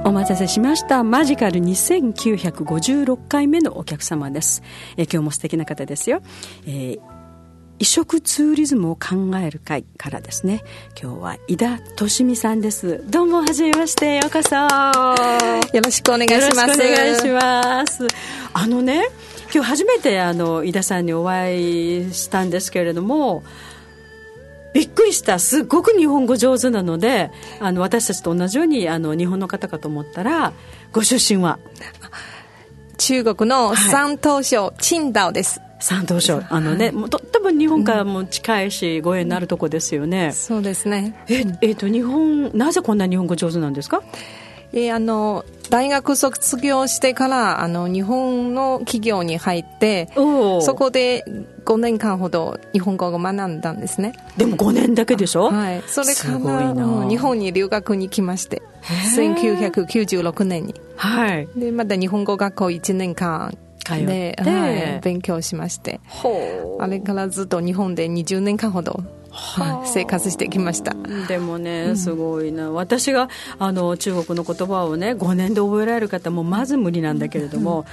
お待たせしました。マジカル2956回目のお客様です。今日も素敵な方ですよ。異色ツーリズムを考える会からですね、今日は井田利美さんです。どうもはじめまして、ようこそよろしくお願いします。 よろしくお願いします。今日初めて井田さんにお会いしたんですけれども、びっくりした。すごく日本語上手なので、私たちと同じように日本の方かと思ったら、ご出身は中国の山東省、青島です。 山東省、とっても日本からも近いし、ご縁のあるとこですよね。 そうですね。 なぜこんな日本語上手なんですか？ 大学卒業してから日本の企業に入って、そこで5年間ほど日本語を学んだんですね。 でも5年だけでしょ？ はい。それから日本に留学に来まして、1996年に、はい、でまた日本語学校1年間で、はい、勉強しまして、あれからずっと日本で20年間ほど生活してきました。 でもね、すごいな。私が中国の言葉をね5年で覚えられる方もまず無理なんだけれども、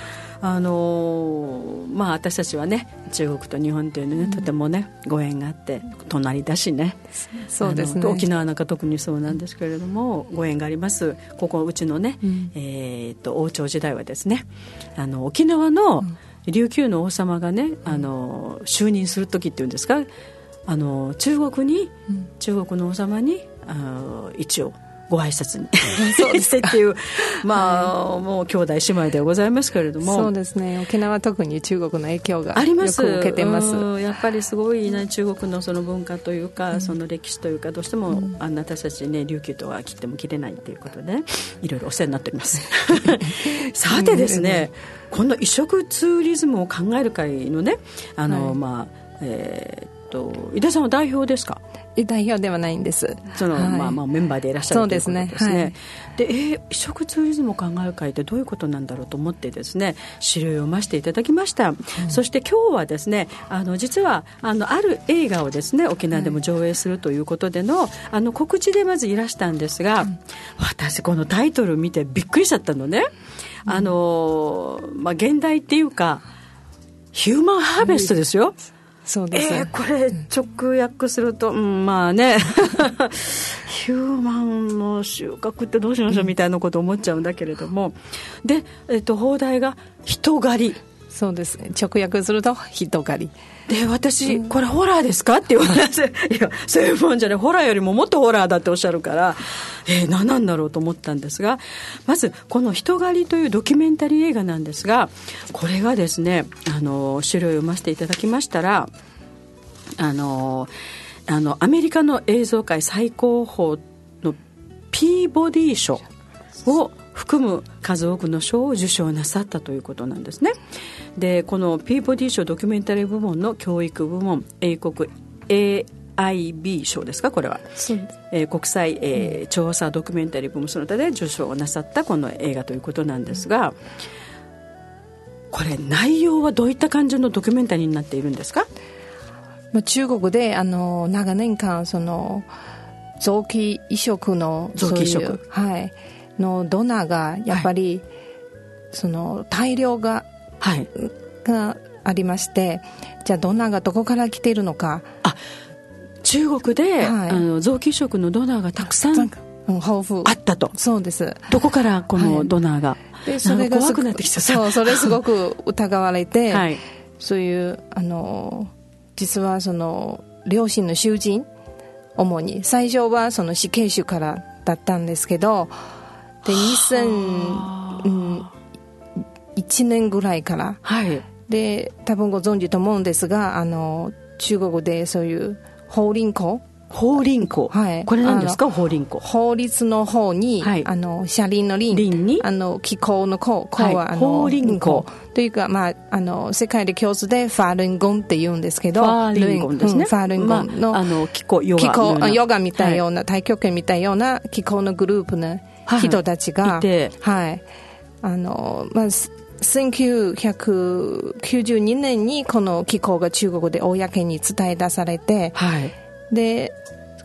私たちはね中国と日本というのね、とてもねご縁があって、隣だしね。 そうですね。 沖縄なんか特にそうなんですけれども、ご縁があります。ここうちのね、王朝時代はですね、沖縄の琉球の王様がね、就任する時っていうんですか、中国の王様に一応ご挨拶にそうですっていう、もう兄弟姉妹でございますけれども。 そうですね。沖縄は特に中国の影響がよく受けてます。 やっぱりすごいね、中国のその文化というか、その歴史というか、どうしても私たちね、琉球とは切っても切れないということで、いろいろお世話になっておりますさてですね、この異色ツーリズムを考える会のね、井田さんは代表ですか？ 代表ではないんです。 メンバーでいらっしゃるということですね。 そうですね。 で、異色ツーリズムを考える会ってどういうことなんだろうと思ってですね、資料を読ませていただきました。そして今日はですね、実はある映画をですね、沖縄でも上映するということでの、告知でまずいらしたんですが、私このタイトル見てびっくりしちゃったのね。現代っていうかヒューマンハーベストですよ。 そうですね。 これ直訳すると、ヒューマンの収穫ってどうしましょうみたいなことを思っちゃうんだけれども、で、放題が人狩り。 そうですね。直訳すると人狩りで、私、これホラーですかって言われて、いやそういうもんじゃない、ホラーよりももっとホラーだっておっしゃるから、何なんだろうと思ったんですが、まずこの人狩りというドキュメンタリー映画なんですが、これがですね、資料を読ませていただきましたら、アメリカの映像界最高峰のピーボディ賞を含む数多くの賞を受賞なさったということなんですね。で、このピーボディ賞ドキュメンタリー部門の教育部門、英国 AIB 賞ですか、これは、国際、調査ドキュメンタリー部門その他で受賞をなさったこの映画ということなんですが、これ内容はどういった感じのドキュメンタリーになっているんですか？ 中国で長年間その臓器移植ののドナーがやっぱり、その大量がありまして、じゃあドナーがどこから来ているのか。 中国で、臓器移植のドナーがたくさん豊富あったと。 そうです。 どこからこのドナーが、 でそれが怖くなってきちゃった。 それすごく疑われて、そういう実はその両親の囚人、主に最初はその死刑囚からだったんですけど、で2001年ぐらいから、で多分ご存知と思うんですが、中国でそういう法輪功、 法輪功、これ何ですか？法輪功、 法律の方に、車輪の輪に気候の功は法輪功というか、世界で共通でファールンゴンって言うんですけど、 ファールンゴンですね。 ファールンゴンの気候ヨガみたいような、太極拳みたいような気候のグループの人たちが、1992年にこの機構が中国で公に伝え出されて、で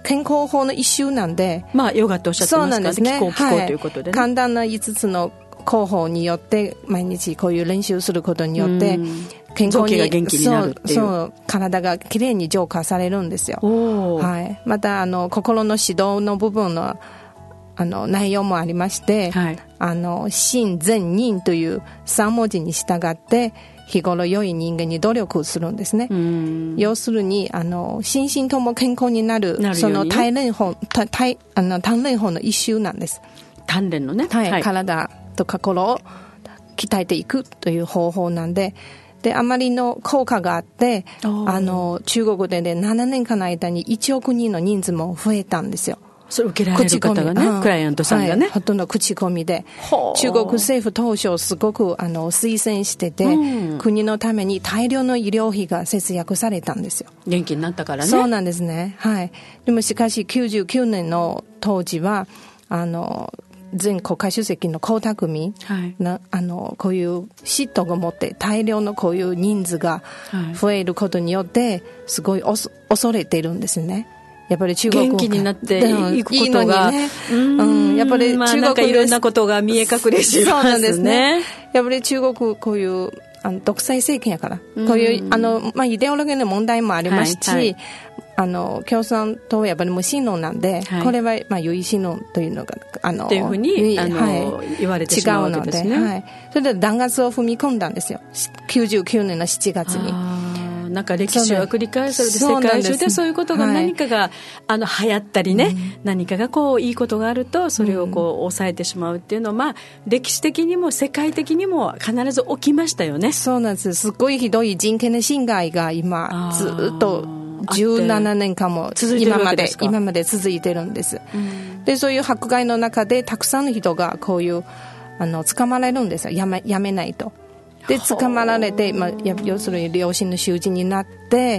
健康法の一種なんで、 まあヨガっておっしゃってますから、 そうなんですね、 気候ということでね、 簡単な5つの方法によって毎日こういう練習することによって健康に、 臓器が元気になるっていう、 そう体がきれいに浄化されるんですよ。はい、また心の指導の部分の内容もありまして、はい、心善忍という3文字に従って日頃良い人間に努力するんですね。要するに心身とも健康になるその鍛錬法の一種なんです。 鍛錬のね、 はいはい、体と心を鍛えていくという方法なんで、あまりの効果があって中国で、ね、7年間の間に1億人の人数も増えたんですよ。 それ受けられる方がね、クライアントさんがね、 ほとんど口コミで中国政府当初すごく推薦してて、国のために大量の医療費が節約されたんですよ。 元気になったからね。 そうなんですね、はい、でもしかし99年の当時は前国家主席の江沢民、はい、こういう嫉妬を持って大量のこういう人数が増えることによってすごい恐れているんですね。やっぱり中国元気になっていくことが、 ね、やっぱり中国なんかいろんなことが見え隠れしますね。そうなんですね。 やっぱり中国こういう独裁政権やから、こういうイデオロギーの問題もありますし、はいはい、共産党はやっぱり無神論なんで、はい、これは優位神論というのがっていうふうに、はい、言われてしまうわけですね。 違うので、はい、それで弾圧を踏み込んだんですよ。99年の7月に。 なんか歴史は繰り返されて世界中でそういうことが何かが、はい、流行ったりね、何かがこういいことがあるとそれをこう抑えてしまうっていうのは、まあ、歴史的にも世界的にも必ず起きましたよね。 そうなんです。すごいひどい人権の侵害が今ずっと17年間も今まで続いてるんです、でそういう迫害の中でたくさんの人がこういう捕まれるんですよ。やめないと。で捕まられて、要するに両親の囚人になって、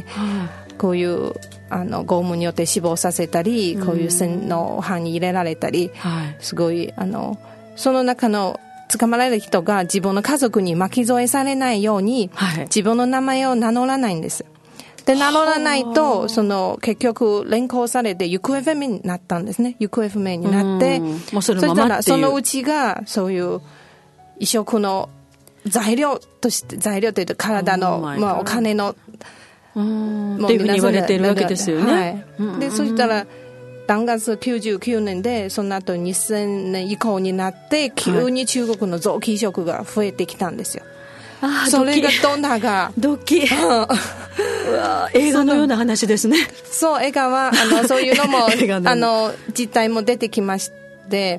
こういう拷問によって死亡させたり、こういう洗脳犯に入れられたり、すごいその中の捕まられる人が自分の家族に巻き添えされないように、自分の名前を名乗らないんです。で名乗らないと結局連行されて行方不明になったんですね。行方不明になって、 もうそのままっていう、そしたらそのうちがそういう移植の材料というと体の、お金のっていうふうに言われているわけですよね。 はい、でそしたら弾圧99年でその後2000年以降になって急に中国の臓器移植が増えてきたんですよ。それがドナーがドキうわ映画のような話ですね。 そう映画はそういうのも実態も出てきまして、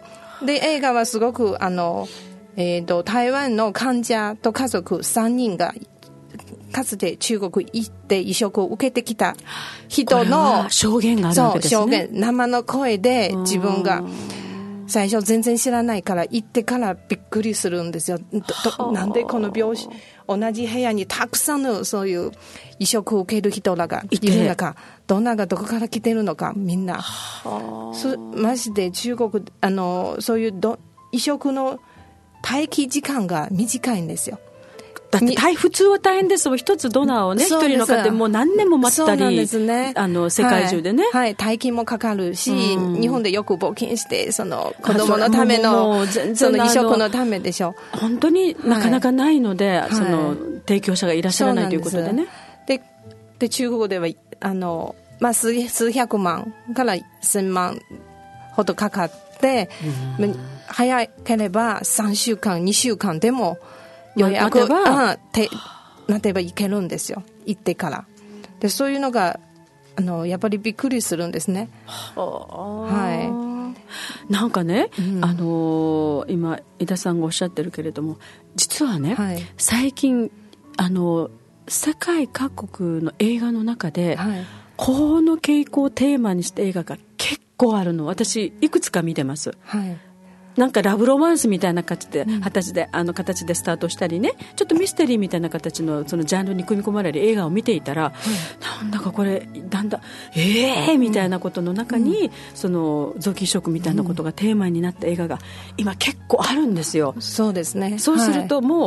で映画はすごく台湾の患者と家族3人がかつて中国行って移植を受けてきた人の証言があるわけですね。 そう証言、生の声で自分が最初全然知らないから行ってからびっくりするんですよ。なんでこの病室同じ部屋にたくさんのそういう移植を受ける人らがいる中、どんながどこから来てるのかみんなマジで中国そういう移植の待機時間が短いんですよ。 だって普通は大変ですもん。一つドナーをね、一人の方もう何年も待ったり、そうなんですね、世界中でね、 はい、待機もかかるし、日本でよく募金して子供のためのその移植のためでしょ。 本当になかなかないので、提供者がいらっしゃらないということでね。 で中国では数百万から1000万ほどかかって、早ければ3週間2週間でも予約なってばいけるんですよ。行ってからでそういうのがやっぱりびっくりするんですね。はい、 なんかね、今井田さんがおっしゃってるけれども、実はね、最近世界各国の映画の中で、この傾向をテーマにした映画が結構あるの。私いくつか見てます。なんかラブロマンスみたいな形で、形でスタートしたりね、ちょっとミステリーみたいな形のそのジャンルに組み込まれる映画を見ていたら、なんだかこれだんだんみたいなことの中に、その臓器移植みたいなことがテーマになった映画が今結構あるんですよ。 そうですね。 そうするとも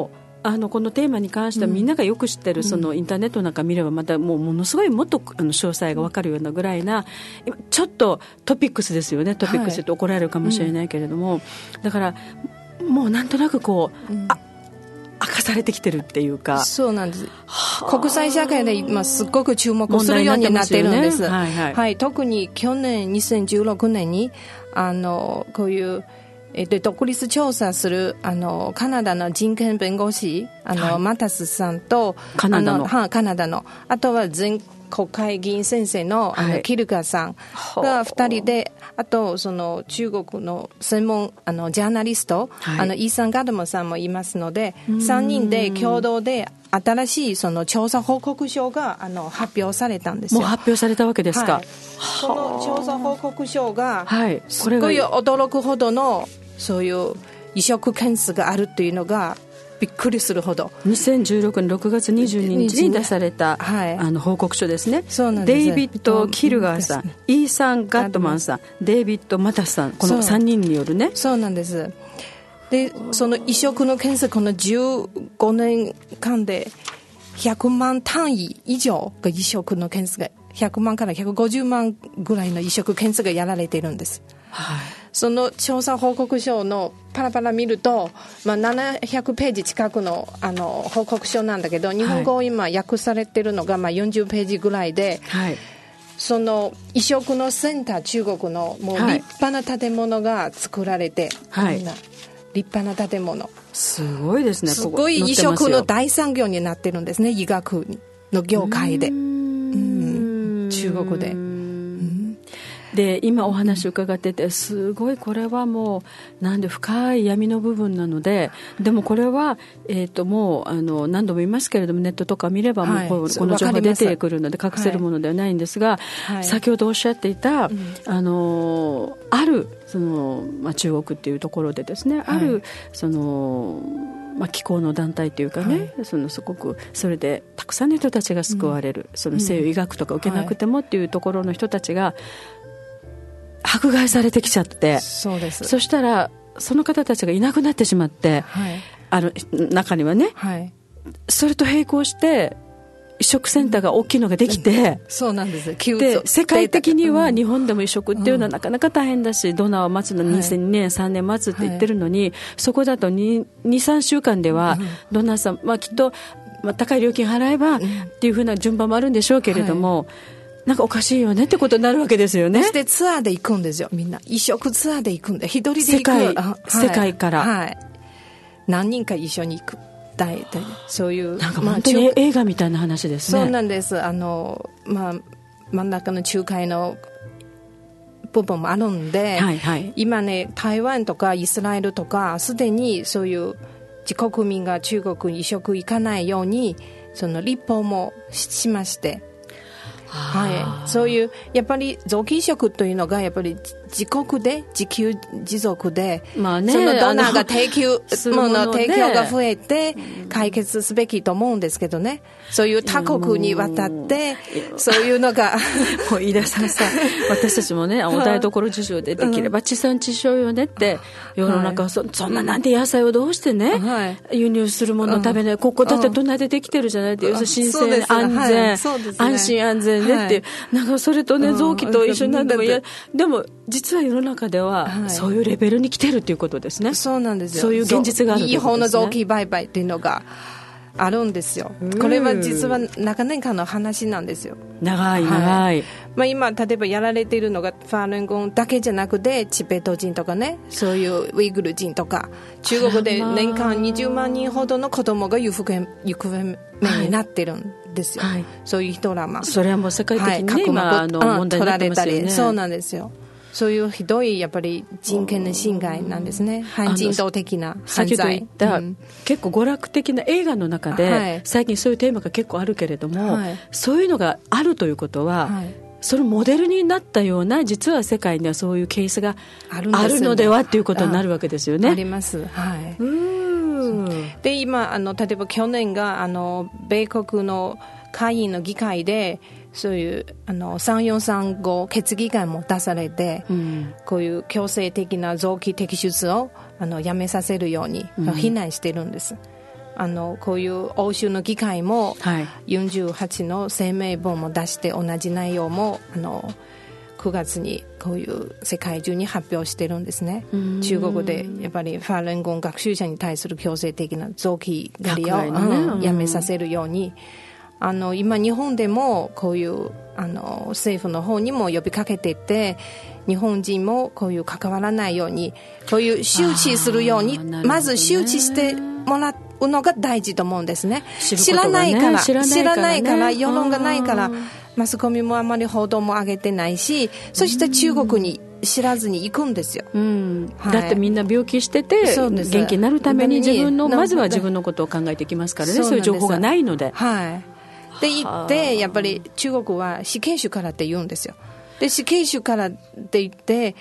このテーマに関してはみんながよく知ってるそのインターネットなんか見ればまたものすごいもっと詳細が分かるようなぐらいなちょっとトピックスですよね。トピックスって怒られるかもしれないけれども、だからもうなんとなくこう、明かされてきてるっていうか。 そうなんです。国際社会で今すごく注目するようになっているんです。特に去年2016年にこういう独立調査するカナダの人権弁護士マタスさんとカナダのあとは全国会議員先生のキルカさんが2人で、あとその中国の専門ジャーナリスト、イーサン・ガドモさんもいますので、3人で共同で新しいその調査報告書が発表されたんですよ。 もう発表されたわけですか。 その調査報告書がすごい驚くほどのそういう移植件数があるっていうのがびっくりするほど 2016年6月22日に出された、報告書ですね。デイビッド・キルガーさん、イーサン・ガットマンさん、デイビッド・マタスさん、この3人によるね。 そうなんです。でその移植の件数この15年間で100万単位以上が移植の件数が100万から150万ぐらいの移植件数がやられているんです。その調査報告書のパラパラ見ると、700ページ近くの、報告書なんだけど、日本語を今訳されているのが40ページぐらいで、その移植のセンター、中国のもう立派な建物が作られて、みんな立派な建物、 すごいですね。 すごい移植の大産業になってるんですね。医学の業界で、中国で。 で今お話伺っててすごいこれはもうなんで深い闇の部分なので、でもこれは、もう何度も言いますけれどもネットとか見ればもうこの情報が出てくるので隠せるものではないんですが、先ほどおっしゃっていた、あるその、中国っていうところでですね、あるその気候の団体というかね、すごくそれでたくさんの人たちが救われる、その西洋医学とか受けなくてもっていうところの人たちが迫害されてきちゃって、 そうです。 そしたらその方たちがいなくなってしまって、中にはね、それと並行して移植センターが大きいのができて、 そうなんです。 で世界的には日本でも移植っていうのはなかなか大変だし、ドナーを待つの2002年3年待つって言ってるのに、そこだと 2,3 週間ではドナーさん、きっと、高い料金払えばっていうふうな順番もあるんでしょうけれども、なんかおかしいよねってことになるわけですよね。 そしてツアーで行くんですよ。みんな移植ツアーで行くんで、一人で行く、 世界から、 何人か一緒に行く、そういうなんか本当に映画みたいな話ですね。 そうなんです。真ん中の仲介の部分もあるんで、今ね台湾とかイスラエルとかすでにそういう自国民が中国に移植行かないようにその立法もしまして、そういうやっぱり臓器移植というのがやっぱり自国で自給自足で、そのドナーが提供が増えて解決すべきと思うんですけどね。そういう他国に渡ってそういうのがもう飯田さんさ、私たちもねお台所事情でできれば地産地消よねって、世の中はそんななんで野菜をどうしてね、輸入するものを食べない、ここだって隣でできてるじゃないって、要するに新鮮安全、安心安全でっていう、なんかそれとね臓器と一緒になってもでも実は世の中ではそういうレベルに来てるっていうことですね。 そうなんですよ。 そういう現実があるってことですね。 違法の臓器売買っていうのがあるんですよ。これは実は長年間の話なんですよ。 長い、 今例えばやられているのがファールンゴンだけじゃなくてチベット人とかね、そういうウイグル人とか中国で年間20万人ほどの子供が行方になってるんですよ、そういう人らそれはもう世界的に、ね、今問題になってますよね。 そうなんですよ。そういうひどいやっぱり人権の侵害なんですね。反人道的な犯罪。先ほど言った、結構娯楽的な映画の中で、最近そういうテーマが結構あるけれども、そういうのがあるということは、そのモデルになったような実は世界にはそういうケースがあるのではっていうことになるわけですよね。あります。で今例えば去年が米国の下院の議会でそういう3435決議案も出されて、こういう強制的な臓器摘出をやめさせるように非難してるんです。 こういう欧州の議会も48の声明文も出して同じ内容も9月にこういう世界中に発表してるんですね。中国でやっぱりファーレンゴン学習者に対する強制的な臓器狩りをやめさせるように、今日本でもこういう政府の方にも呼びかけていて、日本人もこういう関わらないように、こういう周知するように、まず周知してもらうのが大事と思うんですね。知らないから世論がないから、マスコミもあまり報道も上げてないし、そして中国に知らずに行くんですよ、 だってみんな病気してて元気になるためにまずは自分のことを考えていきますからね。そういう情報がないので、 で言ってやっぱり中国は死刑囚からって言うんですよ。で死刑囚からって言って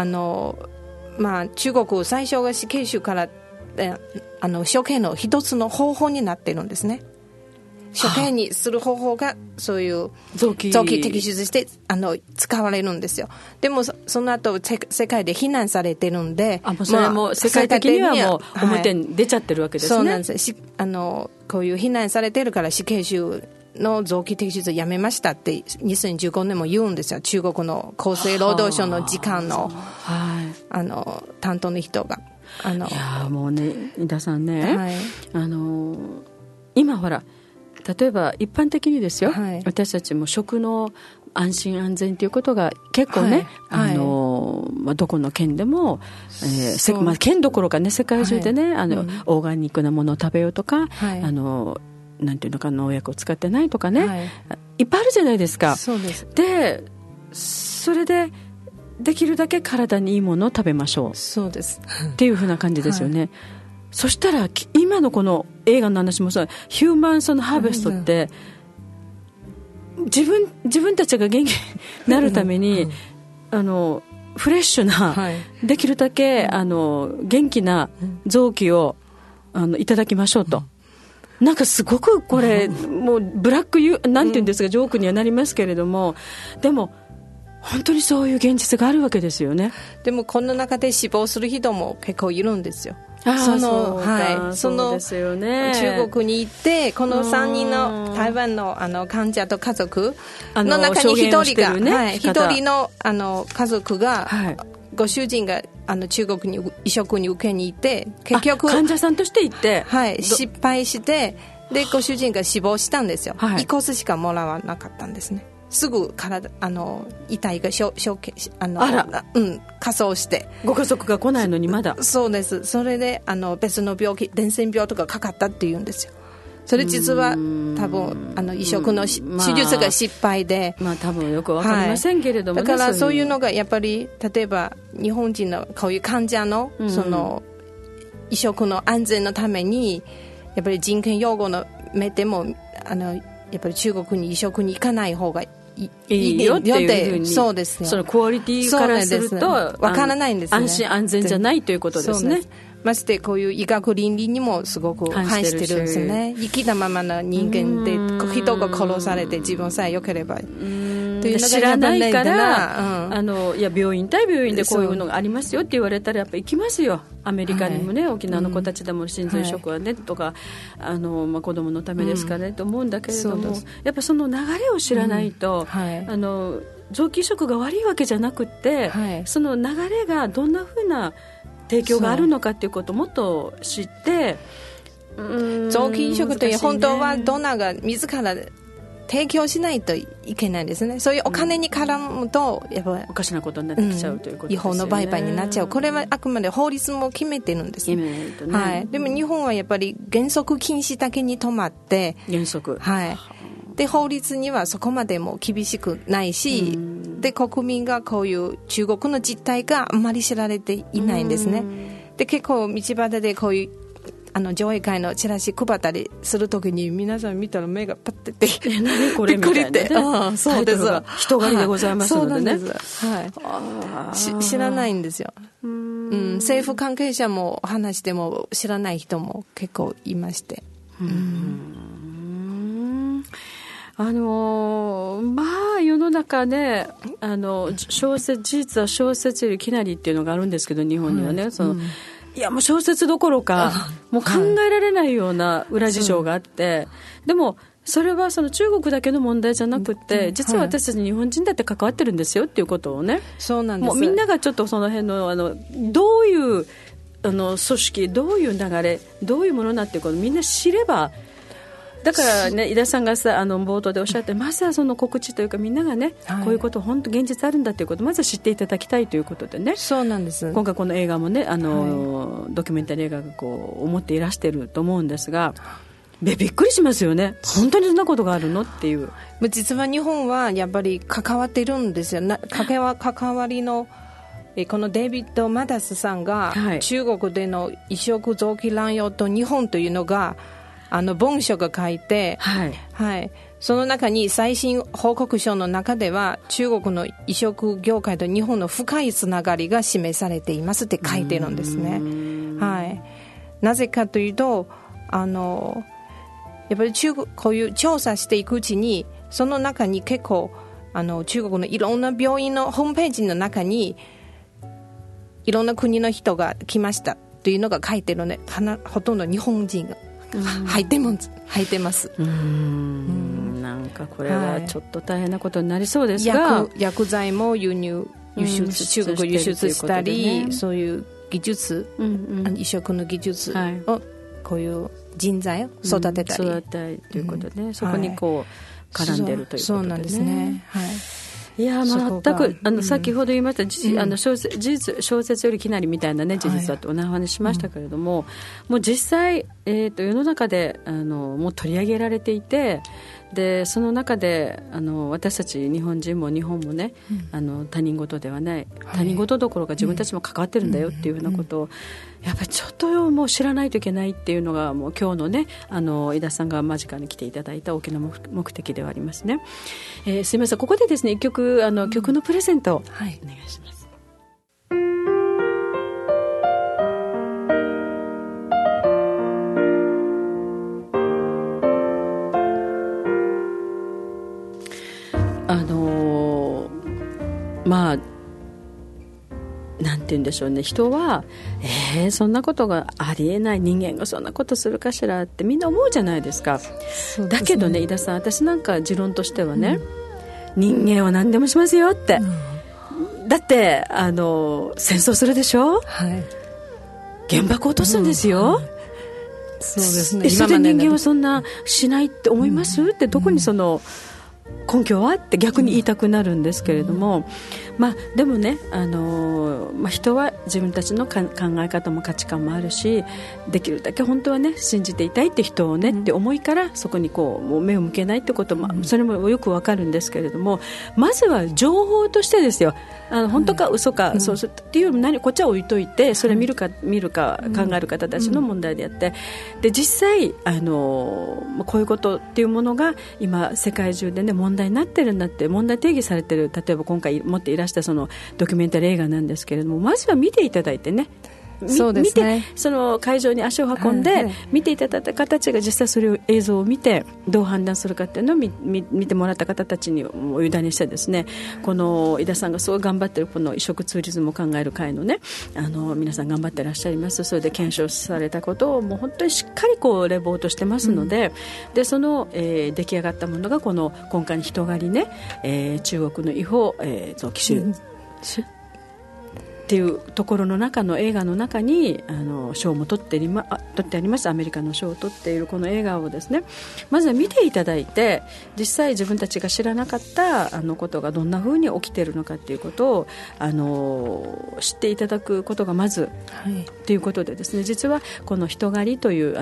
中国最初が死刑囚から処刑の一つの方法になってるんですね。処刑にする方法がそういう臓器摘出して使われるんですよ。でもその後世界で非難されてるんで、 それも世界的にはもう表に出ちゃってるわけですね。 そうなんです。こういう非難されてるから死刑囚の臓器摘出やめましたって2015年も言うんですよ。中国の厚生労働省の時間の担当の人がいやもうね、井田さんね、今ほら例えば一般的にですよ、私たちも食の安心安全ということが結構ね、どこの県でも、県どころかね、世界中でね、オーガニックなものを食べようとか、なんていうのか、農薬を使ってないとかね、いっぱいあるじゃないですか。 そうです。 でそれでできるだけ体にいいものを食べましょう。 そうですっていうふうな感じですよね。そしたら今のこの映画の話もそう、ヒューマンハーベストって、自分たちが元気になるために、フレッシュな、できるだけ元気な臓器をいただきましょうと。なんかすごくこれもうブラックなんていうんですか、ジョークにはなりますけれども、でも本当にそういう現実があるわけですよね。 でもこの中で死亡する人も結構いるんですよ。 そうですよね。 中国に行ってこの3人の台湾の患者と家族の中に1人が、1人の家族が、ご主人が中国に移植に受けに行って、結局患者さんとして行って、 失敗して、でご主人が死亡したんですよ。遺骨しかもらわなかったんですね。すぐ遺体が火葬して、 ご家族が来ないのにまだ。 そうです。それで別の病気、伝染病とかかかったっていうんですよ。それ実は多分移植の手術が失敗で、 多分よくわかりませんけれども、 だからそういうのがやっぱり、例えば日本人のこういう患者のその移植の安全のために、やっぱり人権擁護の目でもやっぱり中国に移植に行かない方がいいよっていうふうに、 そうですね、 そのクオリティからするとわからないんですね。 安心安全じゃないということですね。 ましてこういう医学倫理にもすごく反してるんですね。生きたままの人間で人が殺されて自分さえ良ければというのが知らないから、いや病院対病院でこういうのがありますよって言われたらやっぱ行きますよ。アメリカにもね、沖縄の子たちでも心臓移植はね、とか子供のためですかね、と思うんだけれども、やっぱその流れを知らないと、臓器移植が悪いわけじゃなくって、その流れがどんなふうな提供があるのかということをもっと知って、 臓器移植という本当はドナーが自ら提供しないといけないんですね。そういうお金に絡むとやっぱりおかしなことになってきちゃうということですよね。 違法の売買になっちゃう。これはあくまで法律も決めてるんですね。でも日本はやっぱり原則禁止だけに止まって、 原則、 で法律にはそこまでも厳しくないし、で国民がこういう中国の実態があんまり知られていないんですね。で結構道端でこういう上映会のチラシ配ったりするときに皆さん見たら目がパッてってこれみたいな、ね、 そうです。 人狩りでございますのでね。 知らないんですよ。政府関係者も話しても知らない人も結構いまして。 世の中ね、事実は小説よりきなりっていうのがあるんですけど、日本にはね、 いやもう小説どころかもう考えられないような裏事情があって、でもそれはその中国だけの問題じゃなくて、実は私たち日本人だって関わってるんですよっていうことをね、 そうなんです。 もうみんながちょっとその辺のどういう組織、どういう流れ、どういうものなっていうことをみんな知れば、だからね、井田さんがさ冒頭でおっしゃって、まずはその告知というか、みんながね、こういうこと本当現実あるんだということをまずは知っていただきたいということでね、 そうなんです。 今回この映画もね、ドキュメンタリー映画がこう思っていらしてると思うんですが、びっくりしますよね。本当にそんなことがあるのっていう。 実は日本はやっぱり関わってるんですよ。関わりのこのデイビッド・マダスさんが、中国での移植臓器乱用と日本というのが文書が書いて、その中に最新報告書の中では中国の移植業界と日本の深いつながりが示されていますって書いてるんですね。なぜかというとやっぱりこういう調査していくうちに、その中に結構中国のいろんな病院のホームページの中にいろんな国の人が来ましたというのが書いてるので、ほとんど日本人が入ってます。 なんかこれはちょっと大変なことになりそうですが、 薬剤も中国輸出したり、そういう技術、移植の技術をこういう人材を育てたりということで、そこにこう絡んでるということでね。 そうなんですね。 いや全く先ほど言いました小説よりきなりみたいなね、事実だとお話ししましたけれども、もう実際、世の中でもう取り上げられていて、でその中で私たち日本人も日本もね、他人事ではない、他人事どころか自分たちも関わってるんだよっていうふうなことをやっぱりちょっともう知らないといけないっていうのが、もう今日のね井田さんが間近に来ていただいた大きな目的ではありますね。すいません、ここでですね、一曲曲のプレゼントをお願いします。なんて言うんでしょうね、人はそんなことがありえない、人間がそんなことするかしらってみんな思うじゃないですか。だけどね、井田さん、私なんか持論としてはね、人間は何でもしますよって、だって戦争するでしょ、原爆落とすんですよ、そうですね、それで人間はそんなしないって思います、ってどこにその根拠はって逆に言いたくなるんですけれども、でもね、人は自分たちの考え方も価値観もあるし、できるだけ本当はね信じていたいって人をね、って思いからそこにこうもう目を向けないってことも、それもよくわかるんですけれども、まずは情報としてですよ、本当か嘘か、そうっていうのこっちは置いといて、それ見るか考える方たちの問題であって、で実際こういうことっていうものが今世界中でね問題になってるんだって、問題定義されてる、例えば今回持っていらしたそのドキュメンタリー映画なんですけれども、まずは見ていただいてね、そうですね、見てその会場に足を運んで、見ていただいた方たちが実際それを映像を見てどう判断するかっていうのを見てもらった方たちにお委ねしてですね、この井田さんがすごい頑張ってるこの移植ツーリズムを考える会のね、皆さん頑張ってらっしゃいます。それで検証されたことをもう本当にしっかりこうレポートしてますので、でその、出来上がったものがこの今回の人狩りね、中国の違法、臓器手術っていうところの中の映画の中に賞も取ってあります。アメリカの賞を取っているこの映画をですね、まずは見ていただいて、実際自分たちが知らなかったことがどんな風に起きているのかっていうことを知っていただくことがまず、ということでですね、実はこの人狩りという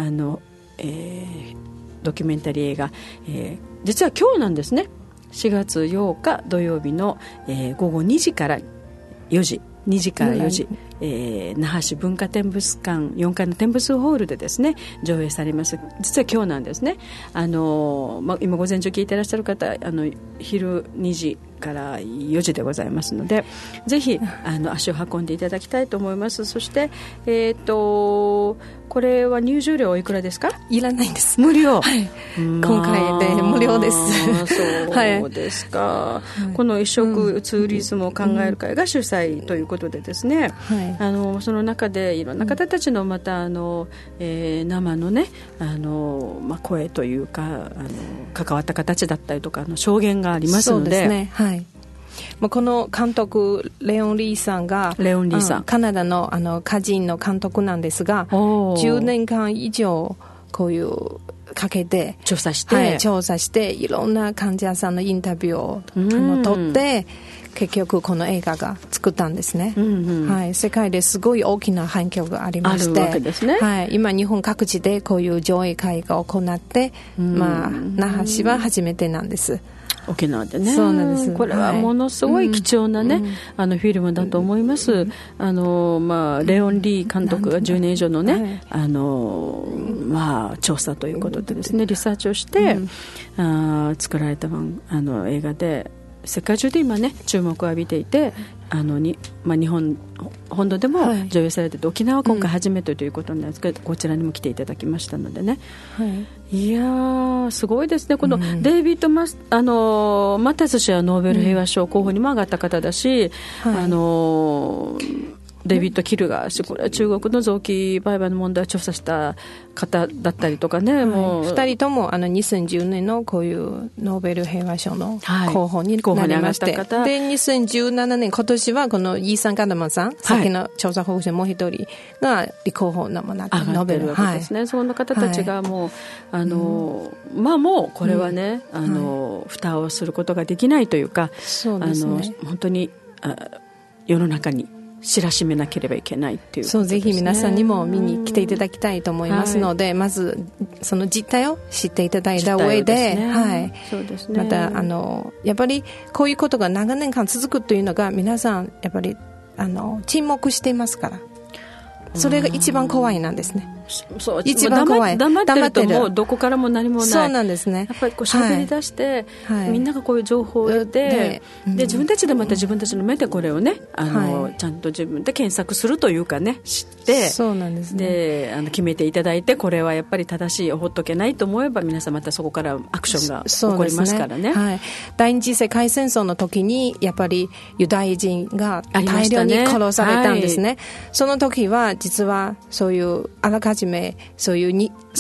ドキュメンタリー映画、実は今日なんですね。4月8日土曜日の、午後2時から4時2時から4時、那覇市文化展物館4階の展物ホールでですね上映されます。実は今日なんですね。今午前中聞いていらっしゃる方、昼2時から4時でございますので、ぜひ足を運んでいただきたいと思います。そして、ここれは入場料おいくらですか？ いらないんです。 無料、 はい、今回で無料です。 そうですか、はい、この一食ツーリズムを考える会が主催ということでですね、はい、その中でいろんな方たちのまた生のね声というか関わった形だったりとか証言がありますので。そうですね、はい。 この監督レオン・リーさんがカナダの歌人の監督なんですが、10年間以上こういうかけて調査していろんな患者さんのインタビューを取って結局この映画が作ったんですね、はい、世界ですごい大きな反響がありまして、 あるわけですね、 はい、今日本各地でこういう上映会が行って、那覇市は初めてなんです。 沖縄でね。 そうなんです。 これはものすごい貴重なね、フィルムだと思います。レオン・リー監督が10年以上のね、調査ということでですね、リサーチをして、作られた映画で、世界中で今ね注目を浴びていて、日本本土でも上映されてて、沖縄は今回初めてということなんですけど、こちらにも来ていただきましたのでね、いやーすごいですね。このデイビッド・マタス氏はノーベル平和賞候補にも上がった方だし、デイビッド・キルガー氏、これは中国の臓器売買の問題を調査した方だったりとかね、もう 2人とも2010年のこういうノーベル平和賞の候補になりまして、で2017年今年はこのイーサン・カダマンさん、さっきの調査報告者もう一人が立候補にもなってノーベルわけですね、そんな方たちがもうもうこれはね、蓋をすることができないというか、 そうですね、 本当に世の中に知らしめなければいけないっていうことですね。 そう、ぜひ皆さんにも見に来ていただきたいと思いますので、まずその実態を知っていただいた上で、 そうですね、 またやっぱりこういうことが長年間続くというのが、皆さんやっぱり沈黙していますから、それが一番怖いなんですね。 そう、 一番怖い。 黙ってるともうどこからも何もない。 そうなんですね。 やっぱりこう喋り出して、みんながこういう情報を得て、で自分たちでまた自分たちの目でこれをね、ちゃんと自分で検索するというかね、知って、 そうなんですね。 で決めていただいて、これはやっぱり正しい、ほっとけないと思えば、皆さんまたそこからアクションが起こりますからね。 第二次世界戦争の時にやっぱりユダヤ人が大量に殺されたんですね。その時は実はそういうあらかじめそういう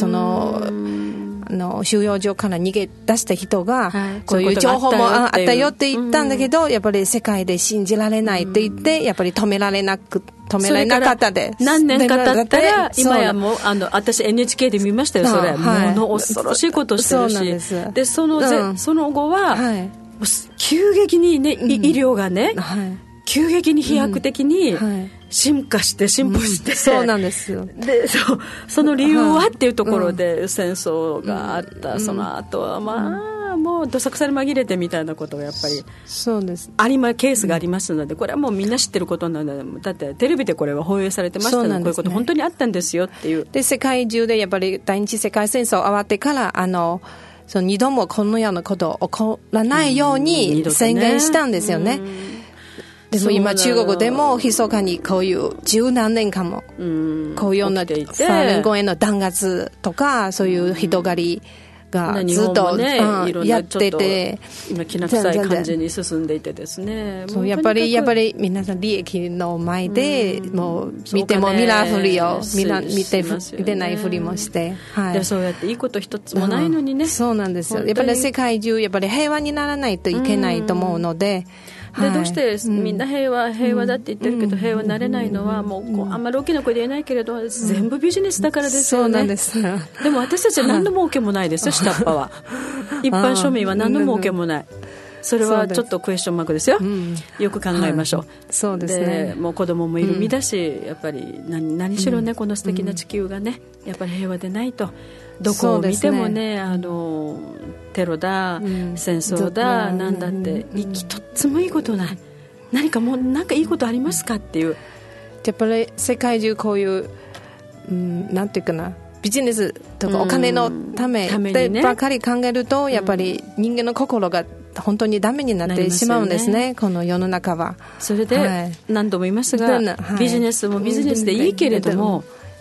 収容所から逃げ出した人が、こういう情報もあったよって言ったんだけど、やっぱり世界で信じられないって言って、やっぱり止められなかったです。 何年か経ったら、今やもう私 NHK で見ましたよ、それ。もの恐ろしいことをしてるし、でその後は、急激にね、医療がね、急激に飛躍的に進化して進歩して、 そうなんですよ。 でその理由はっていうところで戦争があった、その後はもうどさくさに紛れてみたいなことがやっぱりそうです、 ケースがありますので、これはもうみんな知ってることなので、だってテレビでこれは放映されてましたので、こういうこと本当にあったんですよっていう。 で世界中でやっぱり第二次世界戦争終わってから二度もこのようなこと起こらないように宣言したんですよね。でも今中国でも密かにこういう十何年間もこういうような連合への弾圧とか、そういう人狩りがずっとやってて、 今きな臭い感じに進んでいてですね、 やっぱり皆さん利益の前でもう見ても見ないふりを見てないふりもして、 でそうやっていいこと一つもないのにね、 そうなんですよ。やっぱり世界中やっぱり平和にならないといけないと思うので、 どうしてみんな平和だって言ってるけど、平和になれないのは、もうあんまり大きな声で言えないけれど、全部ビジネスだからですよね。 そうなんです。 でも私たちは何の儲けもないですよ、下っ端は。一般庶民は何の儲けもない。それはちょっとクエスチョンマークですよ。よく考えましょう。 そうですね。 もう子供もいる身だし、やっぱり何しろね、この素敵な地球がね、やっぱり平和でないと、どこを見てもね、テロだ、戦争だ、なんだって一つもいいことない。何かいいことありますかっていう。 やっぱり世界中こういう、なんていうかな、ビジネスとかお金のためでばかり考えると、やっぱり人間の心が本当にダメになってしまうんですね、この世の中は。 それで何度も言いますが、ビジネスもビジネスでいいけれども、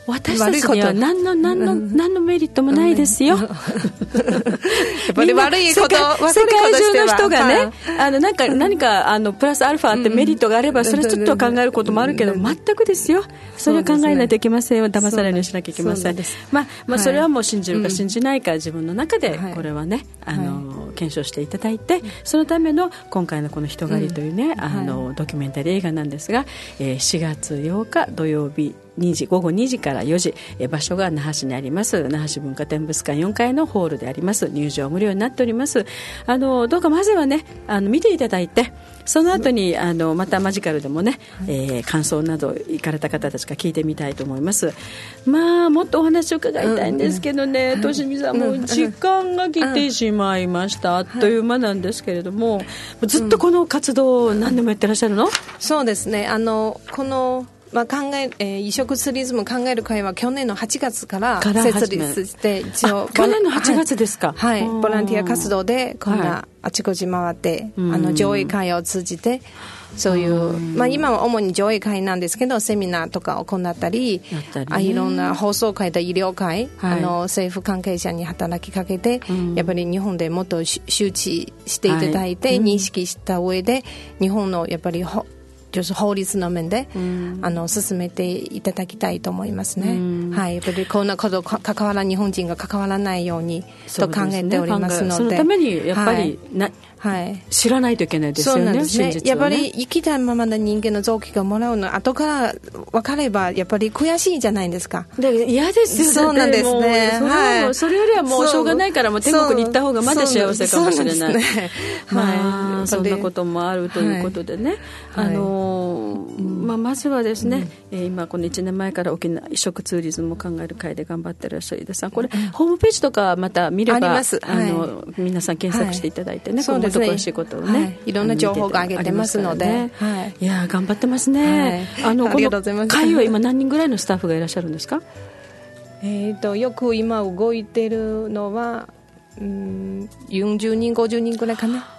私たちには何のメリットもないですよ。やっぱり悪いこと、 世界中の人がね、何かプラスアルファってメリットがあれば、それちょっと考えることもあるけど、全くですよ。それを考えないといけませんよ。騙されないようにしなきゃいけません。まあそれはもう信じるか信じないか、自分の中でこれはね、検証していただいて、そのための今回のこの人狩りというね、ドキュメンタリー映画なんですが、4月8日土曜日午後2時から4時、場所が那覇市にあります那覇市文化展物館4階のホールであります。入場無料になっております。どうかまずはね見ていただいて、その後にまたマジカルでもね、感想など行かれた方たちが聞いてみたいと思います。まあもっとお話を伺いたいんですけどね、としみさんも時間が来てしまいました。あっという間なんですけれども、ずっとこの活動を何年もやってらっしゃるの？ そうですね、この移植ツーリズム考える会は去年の8月から設立して、 去年の8月ですか？ はい、ボランティア活動でこんなあちこち回って、上映会を通じてそういう、今は主に上映会なんですけど、セミナーとかを行ったり、いろんな放送会と医療会、政府関係者に働きかけて、やっぱり日本でもっと周知していただいて、認識した上で日本のやっぱり法律の面で、進めていただきたいと思いますね。はい、やっぱりこんなこと日本人が関わらないようにと考えておりますので、 そのためにやっぱり、知らないといけないですよね。そうなんですね。 やっぱり生きたままの人間の臓器がもらうの後から分かればやっぱり悔しいじゃないですか。 嫌ですよ。 そうなんですね。 それよりはもうしょうがないから、もう天国に行った方がまだ幸せかもしれない。そんなこともあるということでね、まずはですね、今この1年前から沖縄移植ツーリズムを考える会で頑張ってらっしゃる井田さん、これホームページとかまた見れば皆さん検索していただいてね、 そうですね、 詳しいことをね、 いろんな情報が上げてますので、 いや頑張ってますね。 ありがとうございます。 この会は今何人ぐらいのスタッフがいらっしゃるんですか？ よく今動いてるのは40人50人ぐらいかな。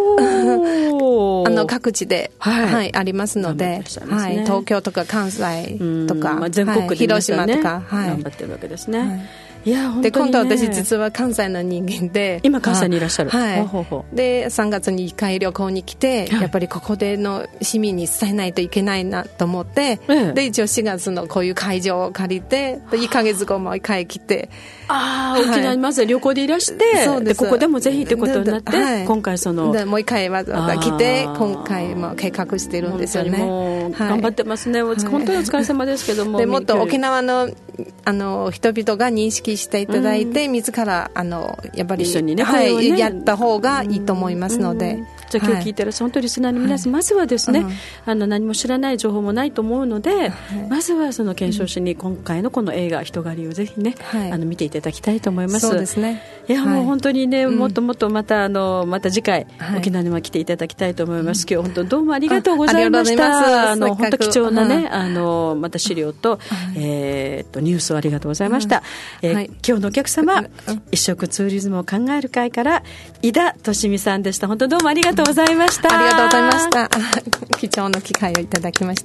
各地で、ありますので、東京とか関西とか、 全国で広島とか、 頑張ってるわけですね。いや本当にね、 で今度私実は関西の人間で、 今関西にいらっしゃる。 で3月に1回旅行に来て、やっぱりここでの市民に伝えないといけないなと思って、で一応4月のこういう会場を借りて、1ヶ月後もう1回来て、 沖縄にまず旅行でいらして、でここでもぜひってことになって、今回でもう1回わざわざ来て、今回も計画してるんですよね。 もう頑張ってますね。本当にお疲れ様ですけども、 でもっと沖縄の人々が認識していただいて、自らやっぱり一緒にね、 やった方がいいと思いますので、 じゃあ今日聞いてらっしゃる本当にリスナーの皆さん、まずはですね、何も知らない情報もないと思うので、まずはその検証しに今回のこの映画人狩りをぜひね、見ていただきたいと思います。 そうですね。 いやもう本当にね、もっともっとまた次回、沖縄にも来ていただきたいと思います。今日本当どうもありがとうございました。本当貴重なね、また資料とニュースをありがとうございました。今日のお客様、移植ツーリズムを考える会から井田利美さんでした。本当どうもありがとうございました。 ありがとうございました。貴重な機会をいただきまして。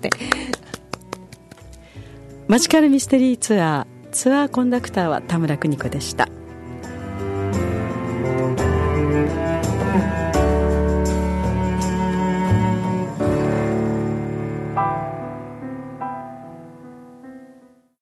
マジカルミステリーツアーコンダクターは田村邦子でした。